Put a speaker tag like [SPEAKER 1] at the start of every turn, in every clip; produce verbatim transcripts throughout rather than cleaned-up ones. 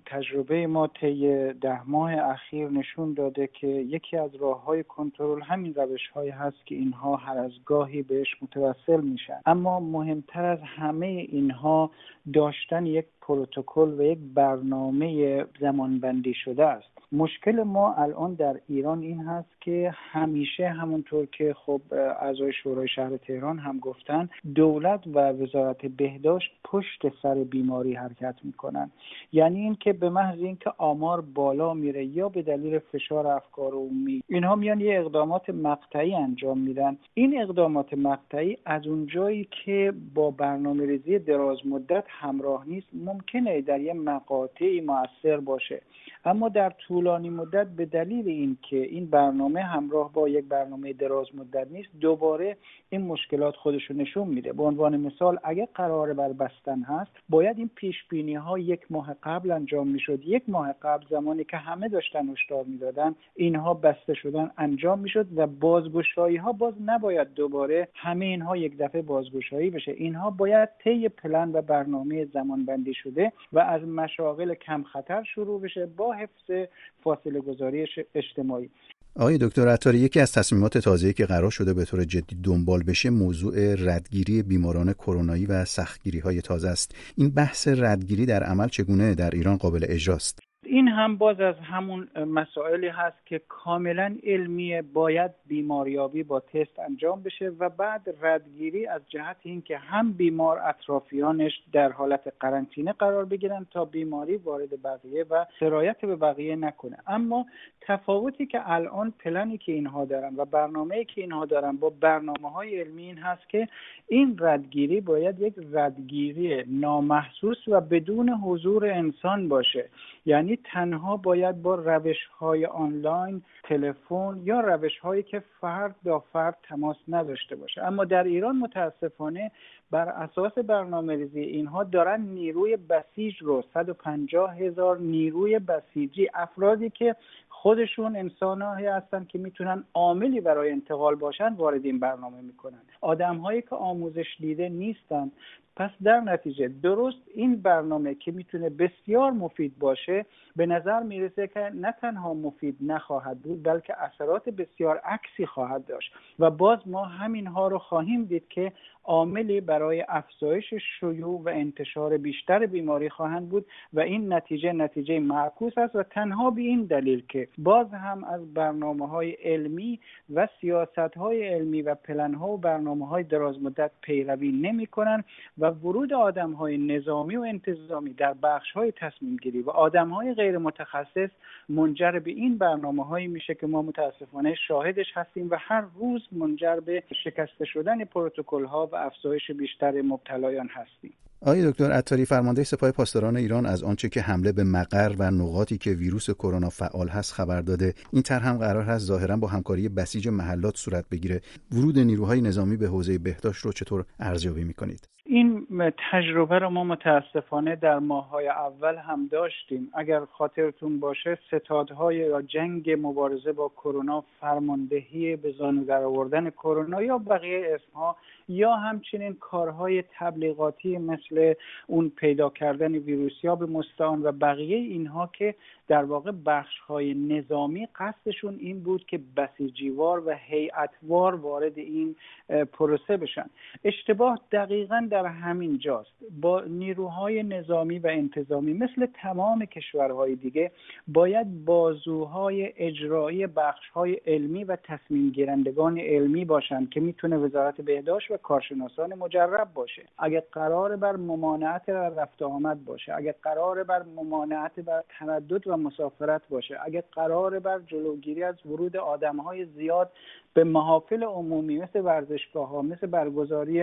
[SPEAKER 1] تجربه ما طی ده ماه اخیر نشون داده که یکی از راه‌های کنترل همین روش‌هایی هست که اینها هر از گاهی بهش متوسل میشن. اما مهمتر از همه اینها داشتن یک پروتکل و یک برنامه زمانبندی شده است. مشکل ما الان در ایران این هست که همیشه همونطور که خب اعضای شورای شهر تهران هم گفتن، دولت و وزارت بهداشت پشت سر بیماری حرکت میکنن. یعنی این که به محض اینکه آمار بالا میره یا به دلیل فشار افکار عمومی، اینها میان یه اقدامات مقطعی انجام میدن. این اقدامات مقطعی از اونجایی که با برنامه‌ریزی دراز مدت همراه نیست، ممکنه در یه مقاطعی مؤثر باشه، اما در طولانی مدت به دلیل این که این برنامه همراه با یک برنامه دراز مدت نیست، دوباره این مشکلات خودشو نشون میده. به عنوان مثال اگه قرار بر بستن هست، باید این پیش بینی ها یک ماه قبل انجام میشد. یک ماه قبل، زمانی که همه داشتن هشدار میدادن اینها بسته شدن انجام میشد و بازگشایی ها باز نباید دوباره همه اینها یک دفعه بازگشایی بشه. اینها باید طی پلن و برنامه زمان بندی شده و از مشاغل کم خطر شروع بشه با حفظ فاصله گذاری اجتماعی.
[SPEAKER 2] آقای دکتر عطاری، یکی از تصمیمات تازه‌ای که قرار شده به طور جدی دنبال بشه موضوع ردگیری بیماران کرونایی و سختگیری‌های تازه است. این بحث ردگیری در عمل چگونه در ایران قابل اجراست؟
[SPEAKER 1] این هم باز از همون مسائلی هست که کاملا علمیه. باید بیماریابی با تست انجام بشه و بعد ردگیری از جهت این که هم بیمار اطرافیانش در حالت قرنطینه قرار بگیرن تا بیماری وارد بقیه و سرایت به بقیه نکنه. اما تفاوتی که الان پلنی که اینها دارن و برنامه‌ای که اینها دارن با برنامه‌های علمی این هست که این ردگیری باید یک ردگیری نامحسوس و بدون حضور انسان باشه. یعنی تنها باید با روش‌های آنلاین، تلفن یا روش‌هایی که فرد با فرد تماس نداشته باشه. اما در ایران متاسفانه بر اساس برنامه‌ریزی اینها دارن نیروی بسیج رو، صد و پنجاه هزار نیروی بسیجی، افرادی که خودشون انسان‌هایی هستن که میتونن عاملی برای انتقال باشن، وارد این برنامه میکنن. آدم‌هایی که آموزش دیده نیستن. پس در نتیجه درست این برنامه که میتونه بسیار مفید باشه، به نظر میرسه که نه تنها مفید نخواهد بود بلکه اثرات بسیار عکسی خواهد داشت و باز ما همینها رو خواهیم دید که عاملی برای افزایش شیوع و انتشار بیشتر بیماری خواهند بود و این نتیجه نتیجه معکوس است و تنها به این دلیل که باز هم از برنامه‌های علمی و سیاست‌های علمی و پلن‌ها و برنامه‌های درازمدت پیروی نمی‌کنند و ورود آدم‌های نظامی و انتظامی در بخش‌های تصمیم‌گیری و آدم‌های غیر متخصص منجر به این برنامه‌هایی میشه که ما متأسفانه شاهدش هستیم و هر روز منجر به شکسته شدن پروتکل‌ها و افزایش بیشتر مبتلایان هستیم.
[SPEAKER 2] آقای دکتر عطاری، فرمانده سپاه پاسداران ایران، از آنچه که حمله به مقر و نقاطی که ویروس کرونا فعال هست خبر داده. این طرح هم قرار هست ظاهراً با همکاری بسیج محلات صورت بگیره. ورود نیروهای نظامی به حوزه بهداشت رو چطور ارزیابی می‌کنید؟
[SPEAKER 1] این تجربه رو ما متاسفانه در ماه‌های اول هم داشتیم. اگر خاطرتون باشه ستادهای یا جنگ مبارزه با کرونا، فرماندهی به زانو درآوردن کرونا یا بقیه اسمها، یا همچنین کارهای تبلیغاتی مثل اون پیدا کردن ویروسیاب مستعان و بقیه اینها که در واقع بخش‌های نظامی قصدشون این بود که بسیجیوار و هیئتوار وارد این پروسه بشن. اشتباه دقیقاً در همین جاست. با نیروهای نظامی و انتظامی مثل تمام کشورهای دیگه باید بازوهای اجرایی بخش‌های علمی و تصمیم گیرندگان علمی باشند که میتونه وزارت بهداشت و کارشناسان مجرب باشه. اگه قرار بر ممانعت رفت آمد باشه، اگه قرار بر ممانعت بر تردد و مسافرت باشه، اگه قرار بر جلوگیری از ورود آدم‌های زیاد به محافل عمومی مثل ورزشگاه‌ها، مثل برگزاری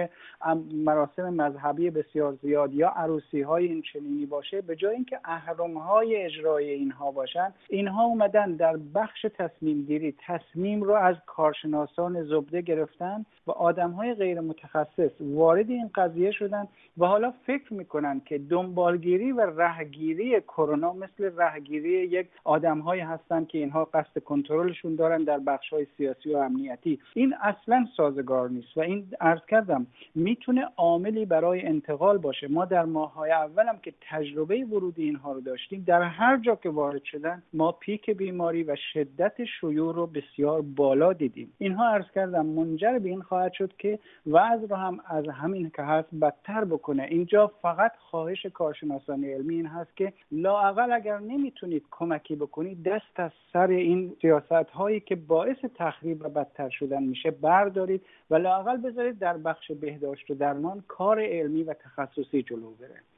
[SPEAKER 1] مراسم مذهبی بسیار زیاد یا عروسی‌های این چنینی باشه، به جای اینکه اهرم‌های اجرایی اینها باشن، اینها اومدن در بخش تصمیم گیری تصمیم رو از کارشناسان زبده گرفتن و آدم‌های غیر متخصص وارد این قضیه شدن و حالا حالا فکر میکنن که دنبالگیری و رهگیری کرونا مثل رهگیری یک آدم‌هایی هستن که اینها قصد کنترلشون دارن در بخش‌های سیاسی و امنیتی. این اصلا سازگار نیست و این عرض کردم میتونه عاملی برای انتقال باشه. ما در ماه‌های اولم که تجربه ورود اینها رو داشتیم، در هر جا که وارد شدن ما پیک بیماری و شدت شیوع رو بسیار بالا دیدیم. اینها عرض کردم منجر به این خواهد شد که وضع رو هم از همین که هست بدتر بکنه. اینجا فقط خواهش کارشناسان علمی این هست که لااقل اگر نمیتونید کمکی بکنید، دست از سر این سیاست‌هایی که باعث تخریب و بدتر شدن میشه بردارید و لااقل بذارید در بخش بهداشت و درمان کار علمی و تخصصی جلو بره.